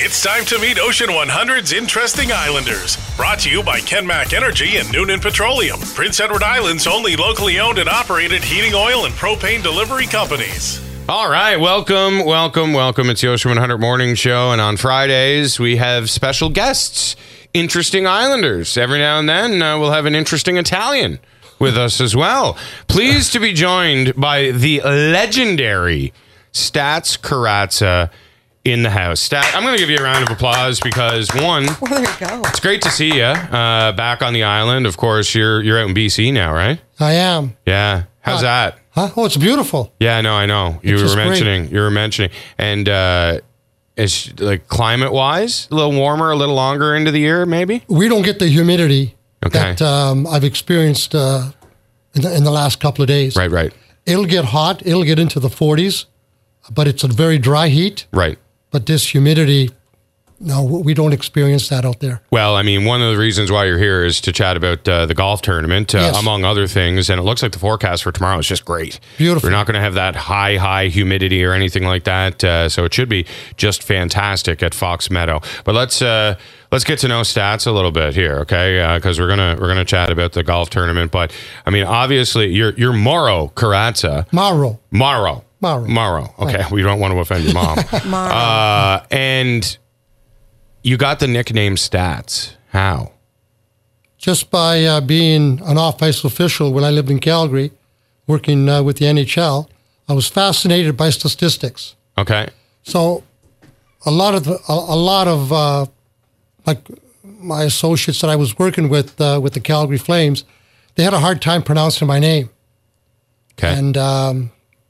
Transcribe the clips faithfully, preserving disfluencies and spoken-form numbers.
It's time to meet Ocean one hundred's interesting islanders. Brought to you by Kenmac Energy and Noonan Petroleum, Prince Edward Island's only locally owned and operated heating oil and propane delivery companies. All right, welcome, welcome, welcome. It's the Ocean one hundred Morning Show, and on Fridays we have special guests, interesting islanders. Every now and then uh, we'll have an interesting Italian with us as well. Pleased to be joined by the legendary Stats Carazza in the house. Stat, I'm going to give you a round of applause because, one, well, there you go. It's great to see you uh, back on the island. Of course, you're you're out in B C now, right? I am. Yeah. How's Huh? that? Huh? Oh, it's beautiful. Yeah, no, I know. You It's were just mentioning. You were mentioning, and uh, it's like climate-wise, a little warmer, a little longer into the year, maybe. We don't get the humidity Okay. that um, I've experienced uh, in, the, in the last couple of days. Right, right, It'll get hot. It'll get into the forties, but it's a very dry heat. right. But this humidity, no, we don't experience that out there. Well, I mean, one of the reasons why you're here is to chat about uh, the golf tournament, uh, Yes. among other things. And it looks like the forecast for tomorrow is just great. Beautiful. We're not going to have that high, high humidity or anything like that. Uh, so it should be just fantastic at Fox Meadow. But let's uh, let's get to know Stats a little bit here, okay? Because uh, we're gonna we're gonna chat about the golf tournament. But I mean, obviously, you're you're Mauro Carazza. Mauro. Mauro. Mauro. Mauro. Okay, we don't want to offend your mom. Mauro. Uh, and you got the nickname Stats. How? Just by uh, being an off-ice official when I lived in Calgary, working uh, with the N H L, I was fascinated by statistics. Okay. So a lot of the, a, a lot of uh, like my associates that I was working with uh, with the Calgary Flames, they had a hard time pronouncing my name. Okay. And um,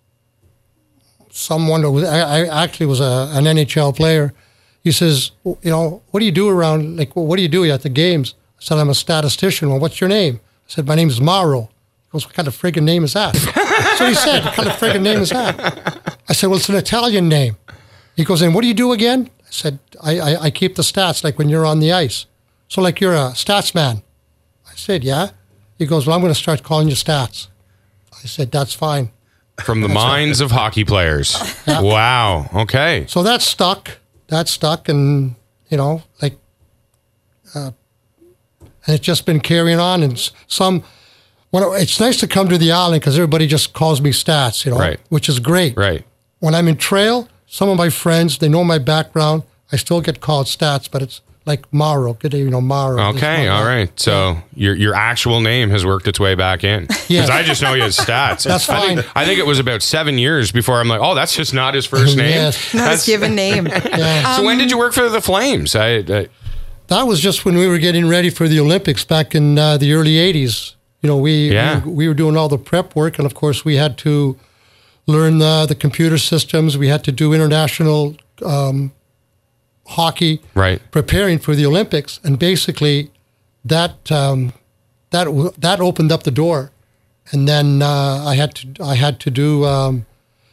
someone who was, I, I actually was a, an N H L player. He says, you know, what do you do around, like, what do you do at the games? I said, I'm a statistician. Well, what's your name? I said, my name is Mauro. He goes, what kind of friggin' name is that? So he said, what kind of friggin' name is that? I said, well, it's an Italian name. He goes, and what do you do again? I said, I, I, I keep the stats, like when you're on the ice. So like you're a stats man. I said, yeah. He goes, well, I'm going to start calling you Stats. I said, that's fine. From the minds of hockey players. Yeah. Wow. Okay. So that stuck. That stuck, and you know, like, uh, and it's just been carrying on. And s- some, well, it's nice to come to the island because everybody just calls me Stats, you know, Right. which is great. Right. When I'm in trail, some of my friends, they know my background. I still get called Stats, but it's like Mauro. Good day, you know, Mauro. Okay. All right. So your your actual name has worked its way back in. Because Yes. I just know you as Stats. That's I think, fine. I think it was about seven years before I'm like, oh, that's just not his first name. Yes. Not his given name. Yeah. So when did you work for the Flames? I, I That was just when we were getting ready for the Olympics back in uh, the early eighties. You know, we, Yeah. we we were doing all the prep work, and of course, we had to learn the, the computer systems. We had to do international um, hockey, right. preparing for the Olympics, and basically, that um, that w- that opened up the door. And then uh, I had to I had to do um,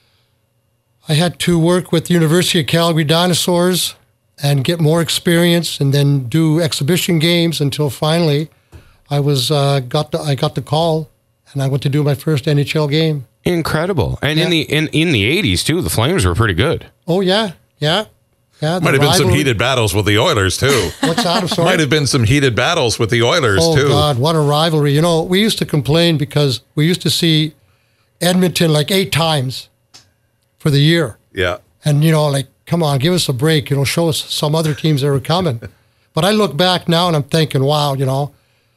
I had to work with the University of Calgary Dinosaurs and get more experience, and then do exhibition games until finally I was uh, got the, I got the call, and I went to do my first N H L game. Incredible. And in Yeah. the in, in the eighties too, the Flames were pretty good. Oh yeah, yeah, yeah. the Might have been some rivalry- heated battles with the Oilers, too. What's that? I'm sorry. Might have been some heated battles with the Oilers, Oh, too. God, what a rivalry. You know, we used to complain because we used to see Edmonton like eight times for the year. Yeah. And, you know, like, come on, give us a break. You know, show us some other teams that are coming. But I look back now and I'm thinking, wow, you know,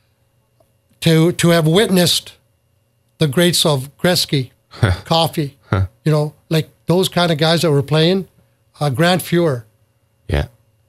to to have witnessed the greats of Gretzky, Coffey, you know, like those kind of guys that were playing, uh, Grant Fuhr, Yeah.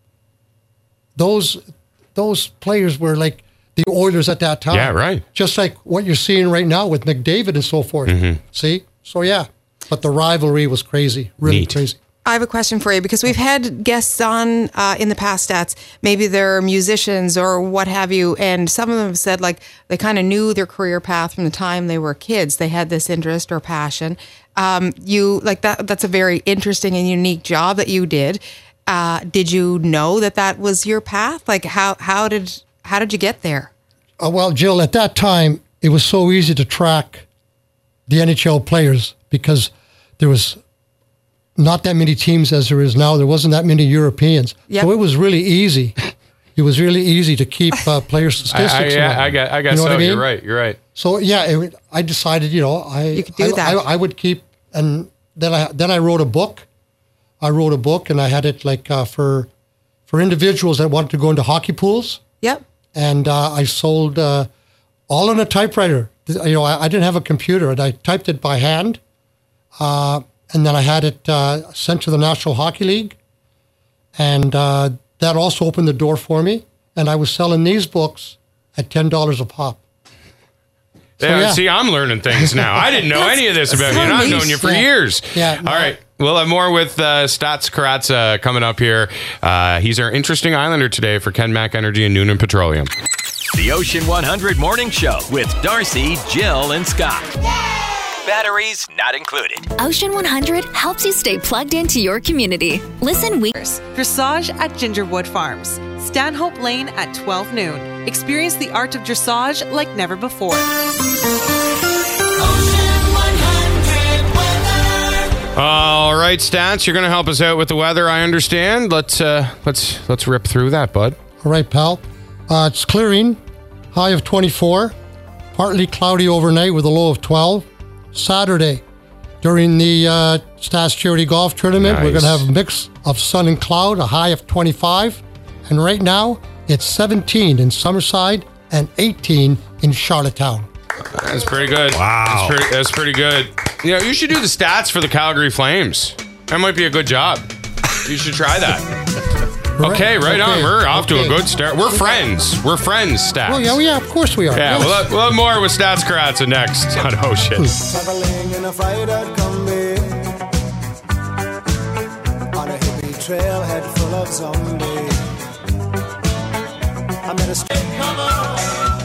those those players were like the Oilers at that time. Yeah, right. Just like what you're seeing right now with McDavid and so forth. Mm-hmm. See? So, yeah. But the rivalry was crazy. Really Neat. crazy. I have a question for you because we've had guests on uh, in the past, Stats. Maybe they're musicians or what have you, and some of them have said like they kind of knew their career path from the time they were kids. They had this interest or passion. Um, you like that? That's a very interesting and unique job that you did. Uh, did you know that that was your path? Like how how did how did you get there? Uh, well, Jill, at that time, it was so easy to track the N H L players because there was not that many teams as there is now. There wasn't that many Europeans. Yep. So it was really easy. It was really easy to keep uh, player statistics. I, I, yeah, around. I got, I got You know so. what I mean? You're right. You're right. So yeah, it, I decided, you know, I You could do I, that. I, I would keep, and then I then I wrote a book. I wrote a book, and I had it like uh, for for individuals that wanted to go into hockey pools, Yep. and uh, I sold uh, all on a typewriter. You know, I, I didn't have a computer, and I typed it by hand, uh, and then I had it uh, sent to the National Hockey League, and uh, that also opened the door for me. And I was selling these books at ten dollars a pop. Yeah, yeah. See, I'm learning things now. I didn't know any of this about so you, and I've niche. known you for Yeah. years. Yeah, All no. right. We'll have more with uh, Stats Karatza coming up here. Uh, he's our interesting Islander today for Ken Mack Energy and Noonan Petroleum. The Ocean one hundred Morning Show with Darcy, Jill, and Scott. Batteries not included. Ocean one hundred helps you stay plugged into your community. Listen weekends. Dressage at Gingerwood Farms. Stanhope Lane at twelve noon. Experience the art of dressage like never before. All right, Stats, you're going to help us out with the weather, I understand. Let's uh, let's let's rip through that, bud. All right, pal. Uh, it's clearing. High of twenty-four. Partly cloudy overnight with a low of twelve. Saturday, during the uh, Stats Charity Golf Tournament, we're Nice. going to have a mix of sun and cloud, a high of twenty-five. And right now, it's seventeen in Summerside and eighteen in Charlottetown. That's pretty good. Wow. That's pretty, that's pretty good. You know, you should do the stats for the Calgary Flames. That might be a good job. You should try that. Okay, right on. Okay, We're off to a okay. good start. We're friends. We're friends, Stats. Oh, yeah, yeah, of course we are. Yeah, Yes. we'll, have, we'll have more with Stats Karatza next on Ocean. Traveling in a freighter combi on a hippie trailhead full of zombies. I met a straight cover.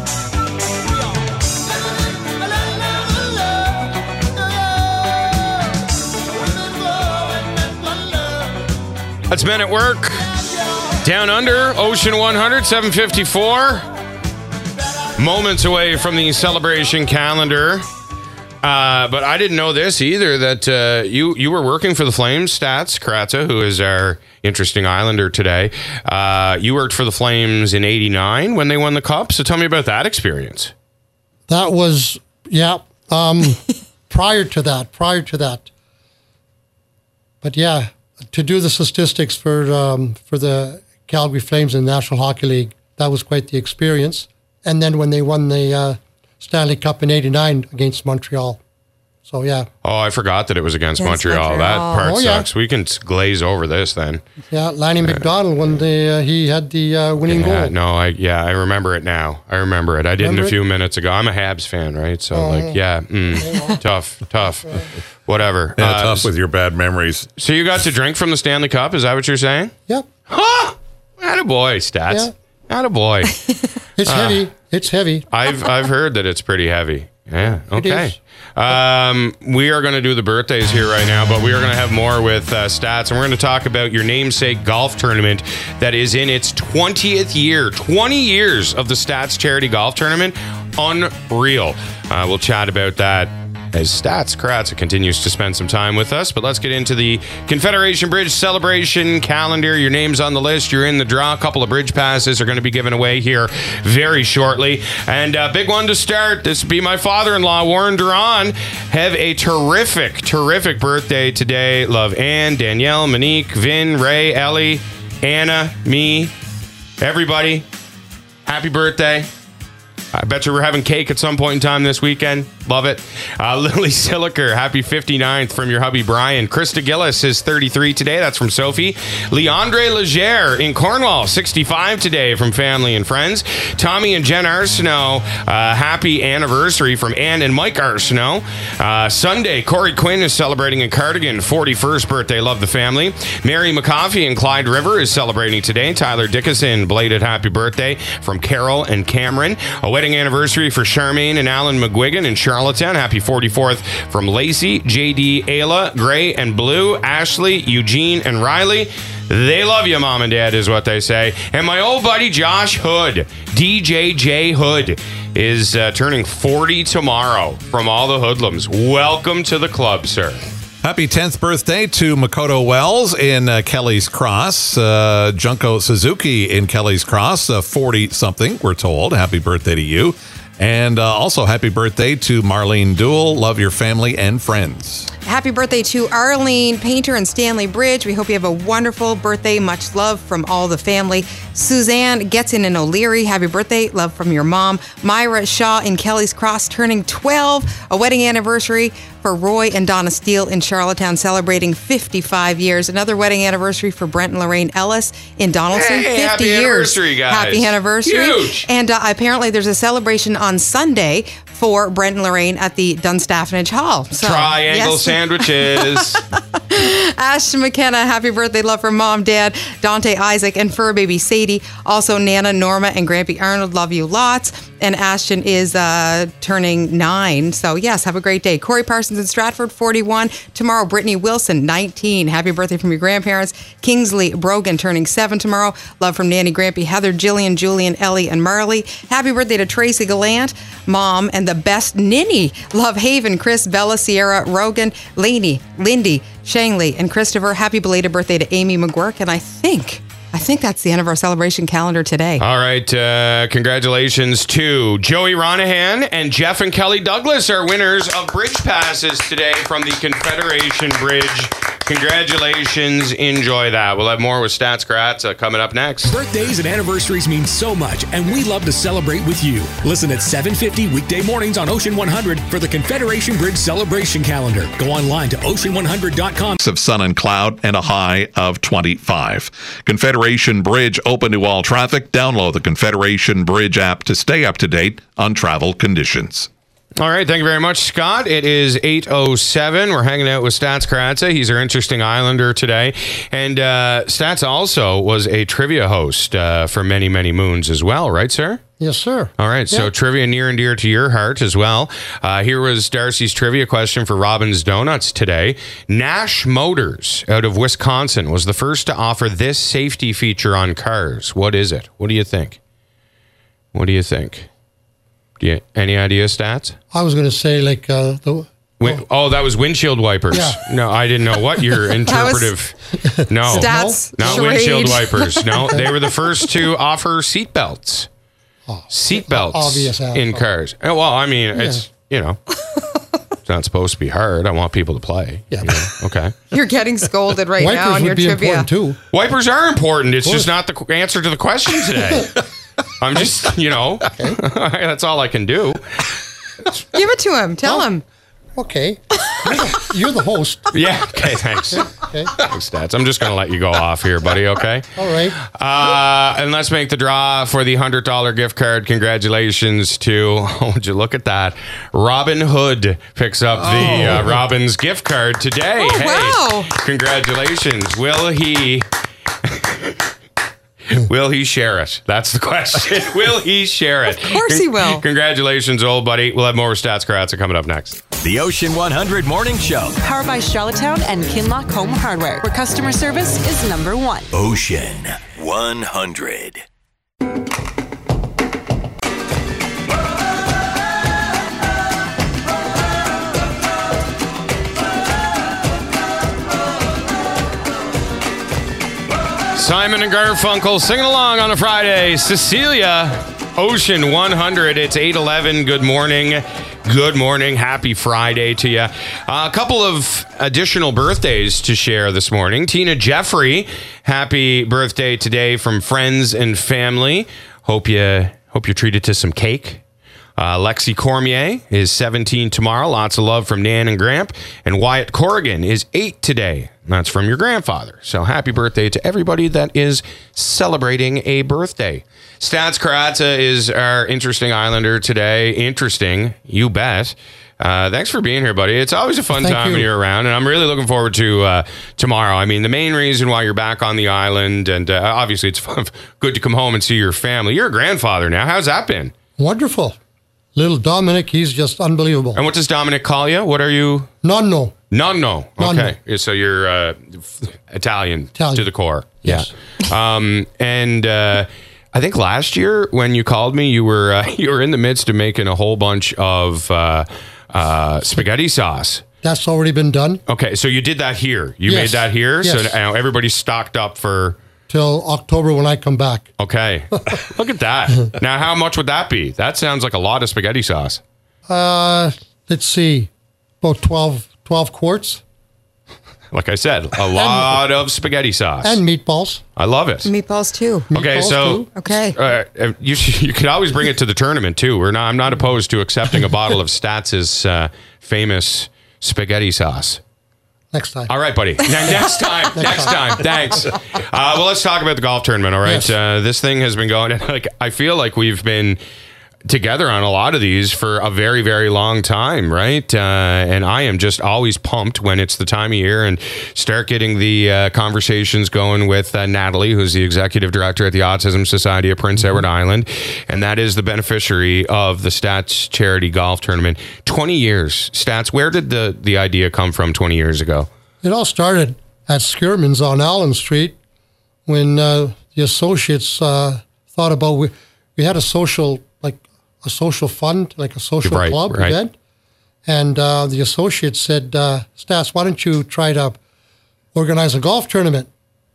That's Men at Work. Down Under, Ocean one hundred, seven fifty-four. Moments away from the celebration calendar. Uh, but I didn't know this either, that uh, you, you were working for the Flames, Stats Karatza, who is our interesting Islander today. Uh, you worked for the Flames in eighty-nine when they won the Cup. So tell me about that experience. That was, yeah, um, prior to that, prior to that. But yeah, to do the statistics for um, for the Calgary Flames in the National Hockey League, that was quite the experience. And then when they won the uh, Stanley Cup in eighty-nine against Montreal. So, yeah. Oh, I forgot that it was against, Against Montreal. That Montreal. part Oh, yeah. sucks. We can glaze over this then. Yeah, Lanny McDonald, when the, uh, he had the uh, winning Yeah, goal. no, I yeah, I remember it now. I remember it. I didn't Remember a it? few minutes ago. I'm a Habs fan, right? So Oh. like, yeah, mm, tough, tough, whatever. Yeah, Uh, tough with your bad memories. So you got to drink from the Stanley Cup? Is that what you're saying? Yep. Huh? Attaboy, Stats. Attaboy. It's heavy. It's heavy. I've I've heard that it's pretty heavy. Yeah. Okay. is. Um, we are going to do the birthdays here right now, but we are going to have more with uh, Stats, and we're going to talk about your namesake golf tournament that is in its twentieth year. twenty years of the Stats Charity Golf Tournament. Unreal. Uh, we'll chat about that as Stats Karatza continues to spend some time with us. But let's get into the Confederation Bridge celebration calendar. Your name's on the list. You're in the draw. A couple of bridge passes are going to be given away here very shortly. And a big one to start. This would be my father-in-law, Warren Duran. Have a terrific, terrific birthday today. Love Anne, Danielle, Monique, Vin, Ray, Ellie, Anna, me, everybody. Happy birthday. I bet you we're having cake at some point in time this weekend. Love it. Uh, Lily Siliker, happy fifty-ninth from your hubby Brian. Krista Gillis is thirty-three today. That's from Sophie. Leandre Legere in Cornwall, sixty-five today from family and friends. Tommy and Jen Arsenault, uh, happy anniversary from Ann and Mike Arsenault. Uh, Sunday, Corey Quinn is celebrating in Cardigan, forty-first birthday. Love the family. Mary McCoffey in Clyde River is celebrating today. Tyler Dickinson, belated happy birthday from Carol and Cameron. A wedding anniversary for Charmaine and Alan McGuigan in Charlottetown. Happy forty-fourth from Lacey, J D, Ayla, Gray, and Blue, Ashley, Eugene, and Riley. They love you, Mom and Dad, is what they say. And my old buddy Josh Hood, D J J Hood, is uh, turning forty tomorrow from all the hoodlums. Welcome to the club, sir. Happy tenth birthday to Makoto Wells in uh, Kelly's Cross. Uh, Junko Suzuki in Kelly's Cross, uh, forty-something, we're told. Happy birthday to you. And uh, also happy birthday to Marlene Duell. Love your family and friends. Happy birthday to Arlene Painter and Stanley Bridge. We hope you have a wonderful birthday. Much love from all the family. Suzanne Getson in O'Leary. Happy birthday. Love from your mom. Myra Shaw in Kelly's Cross turning twelve. A wedding anniversary for Roy and Donna Steele in Charlottetown celebrating fifty-five years. Another wedding anniversary for Brent and Lorraine Ellis in Donaldson. Hey, fifty happy years. anniversary, guys. Happy anniversary. Huge. And uh, apparently there's a celebration on Sunday for Brent and Lorraine at the Dunstafnage Hall. So, Triangle yes. sandwiches. Ashton McKenna, happy birthday, love from mom, dad, Dante Isaac, and fur baby Sadie. Also, Nana, Norma, and Grampy Arnold, love you lots. And Ashton is uh, turning nine. So, yes, have a great day. Corey Parsons in Stratford, forty-one. Tomorrow, Brittany Wilson, nineteen. Happy birthday from your grandparents. Kingsley Brogan turning seven tomorrow. Love from Nanny, Grampy, Heather, Jillian, Julian, Ellie, and Marley. Happy birthday to Tracy Gallant, mom, and the best ninny. Love Haven, Chris, Bella, Sierra, Rogan, Lainey, Lindy, Shangley, and Christopher. Happy belated birthday to Amy McGuirk. And I think, I think that's the end of our celebration calendar today. All right. Uh, congratulations to Joey Ronahan and Jeff and Kelly Douglas, our winners of bridge passes today from the Confederation Bridge. Congratulations. Enjoy that. We'll have more with Stats Kratza coming up next. Birthdays and anniversaries mean so much, and we love to celebrate with you. Listen at seven fifty weekday mornings on Ocean one hundred for the Confederation Bridge celebration calendar. Go online to ocean one hundred dot com. Of sun and cloud and a high of twenty-five. Confederation Bridge open to all traffic. Download the Confederation Bridge app to stay up to date on travel conditions. All right, thank you very much, Scott. It is eight oh seven. We're hanging out with Stats Kratza. He's our interesting Islander today. And uh, Stats also was a trivia host uh, for many, many moons as well, right, sir? Yes, sir. All right, so Yeah. trivia near and dear to your heart as well. Uh, here was Darcy's trivia question for Robin's Donuts today. Nash Motors out of Wisconsin was the first to offer this safety feature on cars. What is it? What do you think? What do you think? Do you, any idea, Stats? I was going to say like uh, the. Win- oh, that was windshield wipers. Yeah. No, I didn't know what your interpretive. No, Stats, not charade. windshield wipers. No, they were the first to offer seat belts. Oh, Seat belts obvious in asshole. cars. Uh, Well, I mean, it's you know, it's not supposed to be hard. I want people to play. Yeah. you know? Okay. You're getting scolded right now Wipers in your would be trivia. important too. Wipers are important. It's course. just not the qu- answer to the question today. I'm just, you know, that's all I can do. Give it to him. Tell him. Okay. You're the, you're the host. Yeah. Okay. Thanks. Okay. Thanks, Stats. I'm just going to let you go off here, buddy. Okay. All right. Uh, and let's make the draw for the one hundred dollars gift card. Congratulations to, oh, would you look at that? Robin Hood picks up the uh, Robin's gift card today. Oh, wow. Congratulations. Will he... Will he share it? That's the question. Will he share it? Of course he will. Congratulations, old buddy. We'll have more Stats Kratza coming up next. The Ocean one hundred Morning Show. Powered by Charlottetown and Kinlock Home Hardware, where customer service is number one. Ocean one hundred. Simon and Garfunkel singing along on a Friday. Cecilia, Ocean one hundred. It's eight eleven. Good morning. Good morning. Happy Friday to you. Uh, a couple of additional birthdays to share this morning. Tina Jeffrey, happy birthday today from friends and family. Hope you hope you're treated to some cake. Uh, Lexi Cormier is seventeen tomorrow. Lots of love from Nan and Gramp. And Wyatt Corrigan is eight today. That's from your grandfather. So happy birthday to everybody that is celebrating a birthday. Stats Kratza is our interesting Islander today. Interesting, you bet. Uh, thanks for being here, buddy. It's always a fun Thank time you. when you're around, and I'm really looking forward to uh, tomorrow. I mean, the main reason why you're back on the island, and uh, obviously it's fun, good to come home and see your family. You're a grandfather now. How's that been? Wonderful. Little Dominic, he's just unbelievable. And what does Dominic call you? What are you? Nonno. Nonno. Nonno. Okay. So you're uh, Italian, Italian. to the core. Yes. Yeah. Um, and uh, I think last year when you called me, you were uh, you were in the midst of making a whole bunch of uh, uh, spaghetti sauce. That's already been done. Okay, so you did that here. You Yes. made that here, Yes. so now everybody's stocked up for. Till October when I come back. Okay, look at that. Now, how much would that be? That sounds like a lot of spaghetti sauce. Uh, let's see, about twelve, twelve quarts. Like I said, a lot of spaghetti sauce And meatballs. I love it. Meatballs too. Okay, Meatballs so too. Okay. uh, you you could always bring it to the tournament too. We're not. I'm not opposed to accepting a bottle of Statz's uh, famous spaghetti sauce. Next time. All right, buddy. Now, next time. next time. Thanks. Uh, well, let's talk about the golf tournament. All right. Yes. Uh, this thing has been going. Like I feel like we've been together on a lot of these for a very, very long time, right? Uh, and I am just always pumped when it's the time of year and start getting the uh, conversations going with uh, Natalie, who's the executive director at the Autism Society of Prince Edward Island, and that is the beneficiary of the Stats Charity Golf Tournament. twenty years. Stats, where did the, the idea come from twenty years ago? It all started at Skirman's on Allen Street when uh, the associates uh, thought about, we, we had a social, like a social fund, like a social Right, club right. event. And uh, the associates said, uh, Stats, why don't you try to organize a golf tournament?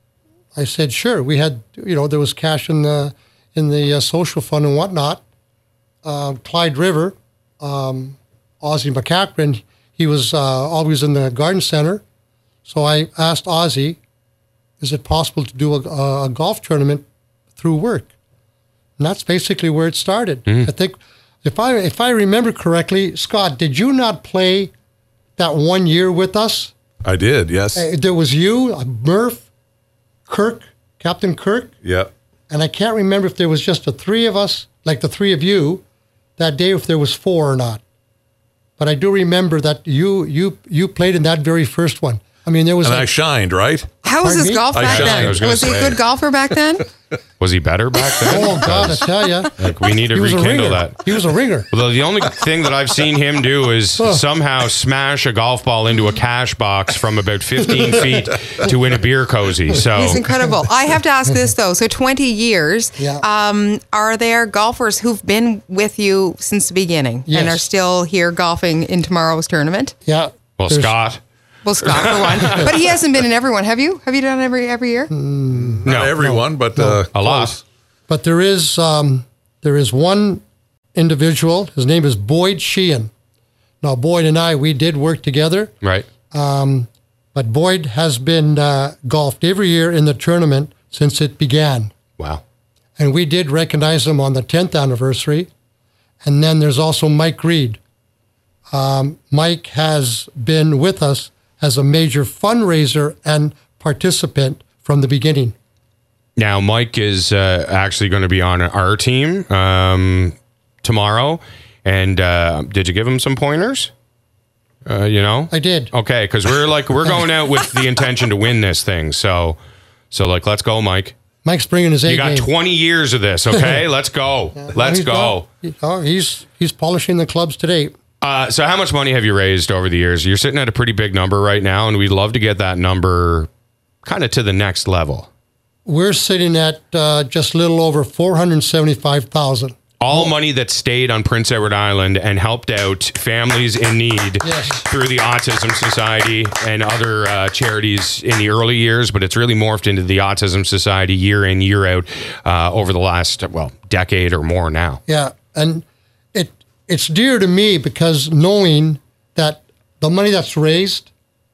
I said, sure. We had, you know, there was cash in the, in the uh, social fund and whatnot. Uh, Clyde River, um, Ozzie McCachran, he was uh, always in the garden center. So I asked Ozzie, is it possible to do a, a golf tournament through work? And that's basically where it started. Mm-hmm. I think, if I if I remember correctly, Scott, did you not play that one year with us? I did, yes. Uh, there was you, uh, Murph, Kirk, Captain Kirk, Yeah. and I can't remember if there was just the three of us, like the three of you, that day, if there was four or not. But I do remember that you you you played in that very first one. I mean, there was And like, I shined, right? How was Pardon his me? golf I back shot, then? I was Was, gonna he a say. good golfer back then? Was he better back then? oh God, I tell you, Like, we need to he was a rekindle ringer. that. He was a ringer. Well, the only thing that I've seen him do is somehow smash a golf ball into a cash box from about fifteen feet to win a beer cozy. So He's incredible. I have to ask this though. So twenty years. Yeah. Um, are there golfers who've been with you since the beginning and Yes. are still here golfing in tomorrow's tournament? Yeah. well, There's- Scott, Well, Scott for one, but he hasn't been in every one. Have you? Have you done every every year? Mm. Not everyone, but uh, a lot. close. But there is um, there is one individual. His name is Boyd Sheehan. Now, Boyd and I, we did work together, Right. but Boyd has been uh, golfed every year in the tournament since it began. Wow. And we did recognize him on the tenth anniversary. And then there's also Mike Reed. Um, Mike has been with us as a major fundraiser and participant from the beginning. Now, Mike is uh, actually going to be on our team um, tomorrow. And uh, did you give him some pointers? Uh, you know, I did. Okay, because we're like we're going out with the intention to win this thing. So, so like, let's go, Mike. Mike's bringing his A You got game. twenty years of this. Okay, let's go. Let's He's go. got- oh, he's he's polishing the clubs today. Uh, so, how much money have you raised over the years? You're sitting at a pretty big number right now, and we'd love to get that number kind of to the next level. We're sitting at uh, just a little over four hundred seventy-five thousand. All money that stayed on Prince Edward Island and helped out families in need Yes. through the Autism Society and other uh, charities in the early years, but it's really morphed into the Autism Society year in, year out uh, over the last, well, decade or more now. Yeah, and it it's dear to me because knowing that the money that's raised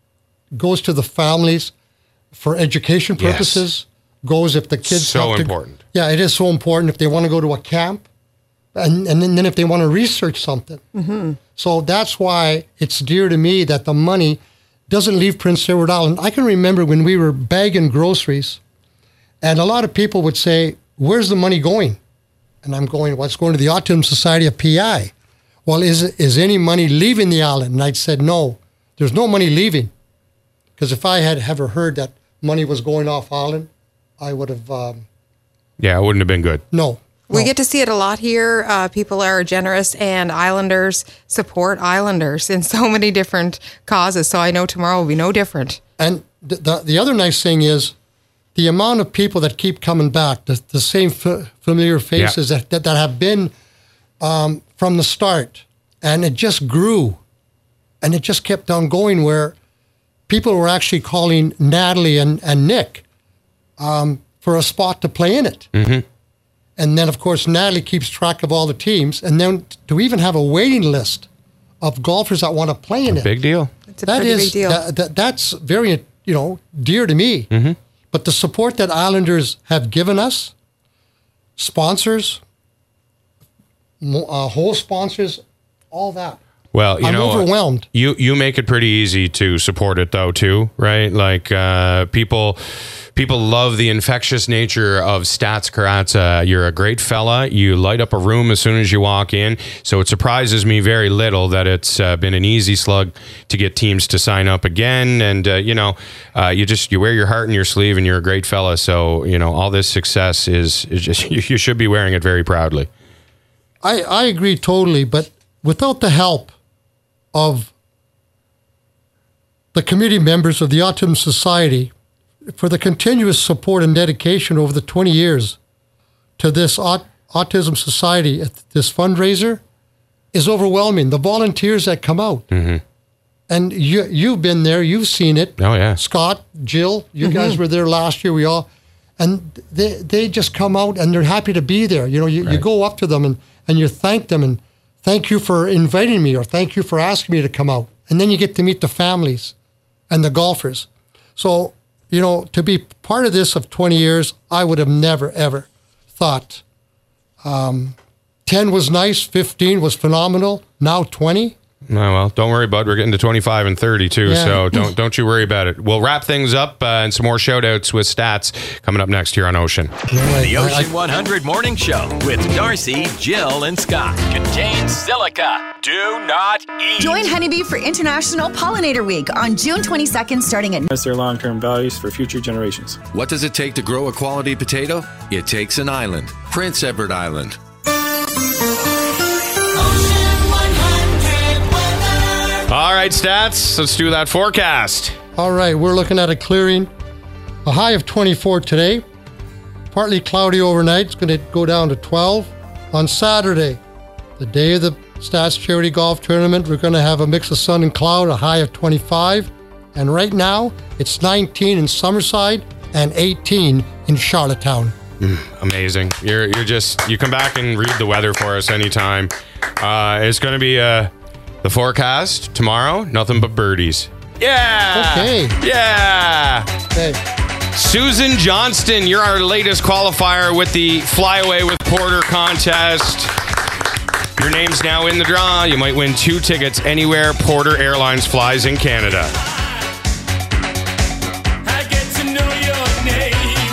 goes to the families for education Yes. purposes, goes if the kids So have to- important. Yeah, it is so important if they want to go to a camp, and and then, then if they want to research something. Mm-hmm. So that's why it's dear to me that the money doesn't leave Prince Edward Island. I can remember when we were bagging groceries, and a lot of people would say, "Where's the money going?" And I'm going, "Well, it's going to the Autism Society of P I." Well, is is any money leaving the island? And I'd said, "No, there's no money leaving," because if I had ever heard that money was going off island, I would have um, Yeah, it wouldn't have been good. no. We no. get to see it a lot here. Uh, people are generous, and Islanders support Islanders in so many different causes. So I know tomorrow will be no different. And the, the, the other nice thing is the amount of people that keep coming back, the, the same f- familiar faces that, that, that have been um, from the start. And it just grew. And it just kept on going where people were actually calling Natalie and, and Nick um, for a spot to play in it. Mm-hmm. And then, of course, Natalie keeps track of all the teams. And then to even have a waiting list of golfers that want to play in it. Big deal. It's a That pretty is, big deal. that, that, that's very, you know, dear to me. Mm-hmm. But the support that Islanders have given us, sponsors, mo- uh, whole sponsors, all that. Well, you I'm know, overwhelmed. You you make it pretty easy to support it though too, right? Like uh, people people love the infectious nature of Stats Karatza. You're a great fella. You light up a room as soon as you walk in. So it surprises me very little that it's uh, been an easy slug to get teams to sign up again. And uh, you know, uh, you just you wear your heart in your sleeve, and you're a great fella. So you know, all this success is, is just you, you should be wearing it very proudly. I, I agree totally, but without the help of the committee members of the Autism Society for the continuous support and dedication over the twenty years to this Aut- Autism Society, this fundraiser, is overwhelming. The volunteers that come out. Mm-hmm. And you, you've been there, you've seen it. Oh, yeah. Scott, Jill, you Mm-hmm. guys were there last year, we all, and they they just come out and they're happy to be there. You know, you, Right. you go up to them and, and you thank them and thank you for inviting me or thank you for asking me to come out. And then you get to meet the families and the golfers. So, you know, to be part of this of twenty years, I would have never, ever thought. Um, ten was nice, fifteen was phenomenal, now twenty. Oh, well, don't worry, bud. We're getting to twenty-five and thirty too, Yeah. so don't don't you worry about it. We'll wrap things up uh, and some more shout outs with Stats coming up next here on Ocean. The Ocean one hundred Morning Show with Darcy, Jill, and Scott contains silica. Do not eat. Join Honeybee for International Pollinator Week on June twenty-second, starting at As their long-term values for future generations. What does it take to grow a quality potato? It takes an island. Prince Edward Island. All right, Stats, let's do that forecast. All right, we're looking at a clearing. A high of twenty-four today. Partly cloudy overnight. It's going to go down to twelve. On Saturday, the day of the Stats Charity Golf Tournament, we're going to have a mix of sun and cloud, a high of twenty-five. And right now, it's nineteen in Summerside and eighteen in Charlottetown. Mm, amazing. You're you're just you come back and read the weather for us anytime. Uh, it's going to be uh, the forecast tomorrow. Nothing but birdies. Yeah. Okay. Yeah. Okay. Susan Johnston, you're our latest qualifier with the Flyaway with Porter contest. Your name's now in the draw. You might win two tickets anywhere Porter Airlines flies in Canada. I get to know your name.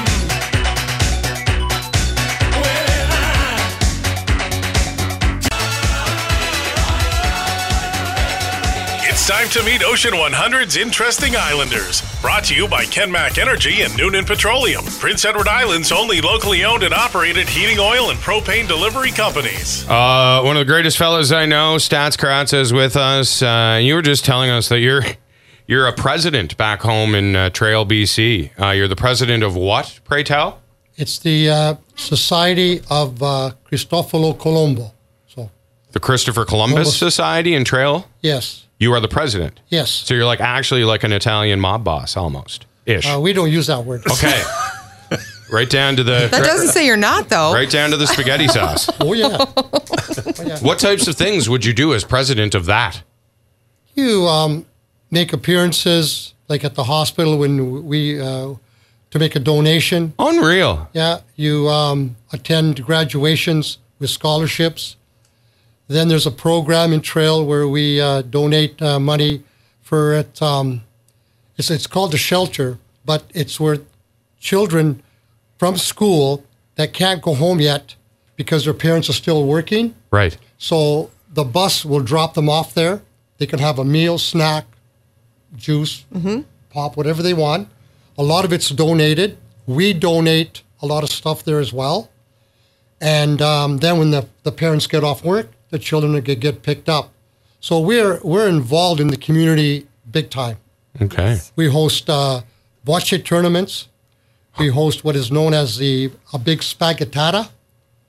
It's time to meet Ocean one hundred's Interesting Islanders. Brought to you by Kenmac Energy and Noonan Petroleum, Prince Edward Island's only locally owned and operated heating oil and propane delivery companies. Uh, one of the greatest fellas I know, Stats Karatza, is with us. Uh, you were just telling us that you're you're a president back home in uh, Trail, B C. Uh, you're the president of what, pray tell? It's the uh, Society of uh, Cristoforo Colombo. So, The Christopher Columbus Columbus. Society in Trail? yes. You are the president. Yes. So you're like actually like an Italian mob boss almost. Ish. Uh, we don't use that word. Okay. Right down to the That doesn't say you're not, though. right down to the spaghetti sauce. Oh, yeah. What types of things would you do as president of that? You um, make appearances, like at the hospital when we, uh, to make a donation. Unreal. Yeah. You um, attend graduations with scholarships. Then there's a program in Trail where we uh, donate uh, money for it. Um, it's, it's called the shelter, but it's where children from school that can't go home yet because their parents are still working. Right. So the bus will drop them off there. They can have a meal, snack, juice, pop, whatever they want. A lot of it's donated. We donate a lot of stuff there as well. And um, then when the, the parents get off work, the children get, get picked up. So we're we're involved in the community big time. Okay. We host uh, bocce tournaments. We host what is known as the a big spaghettata,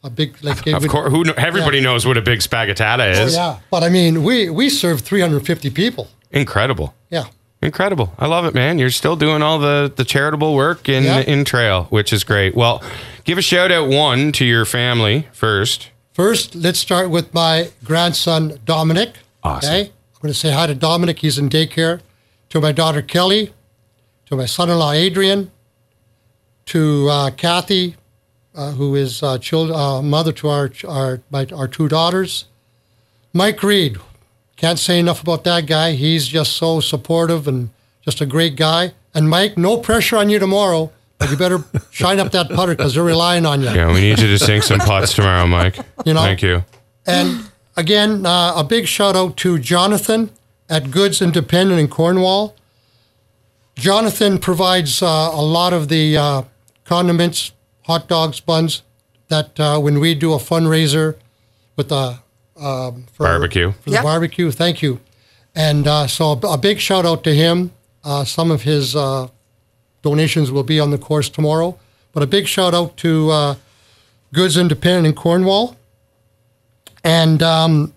a big like. Of course, who kn- everybody yeah. knows what a big spaghettata is. Oh, yeah, but I mean, we we serve three hundred fifty people. Incredible. Yeah. Incredible. I love it, man. You're still doing all the, the charitable work in yeah. in Trail, which is great. Well, give a shout out one to your family first. First, let's start with my grandson, Dominic. Awesome. Okay? I'm going to say hi to Dominic. He's in daycare. To my daughter, Kelly. To my son-in-law, Adrian. To uh, Kathy, uh, who is uh, child, uh, mother to our our, my, our two daughters. Mike Reed. Can't say enough about that guy. He's just so supportive and just a great guy. And Mike, no pressure on you tomorrow, but you better shine up that putter because they're relying on you. Yeah, we need you to sink some putts tomorrow, Mike. You know? Thank you. And again, uh, a big shout out to Jonathan at Goods Independent in Cornwall. Jonathan provides uh, a lot of the uh, condiments, hot dogs, buns that uh, when we do a fundraiser with the Um, for, barbecue. For the yep. barbecue, thank you. And uh, so a, a big shout out to him. Uh, some of his uh, donations will be on the course tomorrow. But a big shout out to uh, Goods Independent in Cornwall. And um,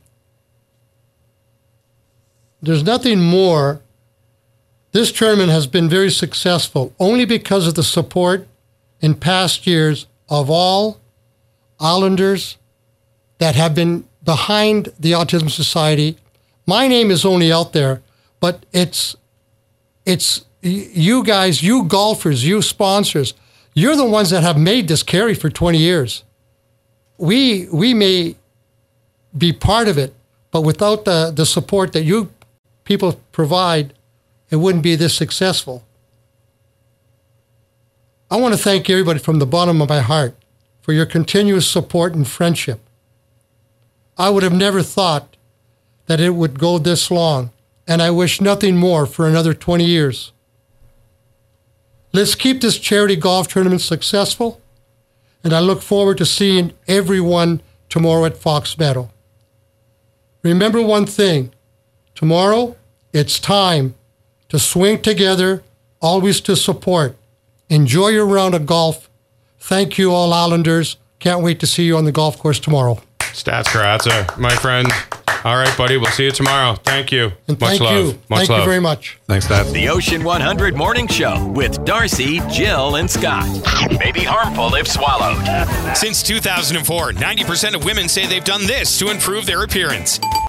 there's nothing more. This tournament has been very successful only because of the support in past years of all Islanders that have been behind the Autism Society. My name is only out there, but it's it's you guys, you golfers, you sponsors. You're the ones that have made this carry for twenty years. We we may be part of it, but without the, the support that you people provide, it wouldn't be this successful. I want to thank everybody from the bottom of my heart for your continuous support and friendship. I would have never thought that it would go this long, and I wish nothing more for another twenty years. Let's keep this charity golf tournament successful, and I look forward to seeing everyone tomorrow at Fox Meadow. Remember one thing, tomorrow it's time to swing together, always to support. Enjoy your round of golf. Thank you, all Islanders. Can't wait to see you on the golf course tomorrow. Stats Karatza, my friend. All right, buddy. We'll see you tomorrow. Thank you. And much thank love. you. Much thank love. you very much. Thanks, Stats. The Ocean one hundred Morning Show with Darcy, Jill, and Scott. May be harmful if swallowed. Since two thousand four, ninety percent of women say they've done this to improve their appearance.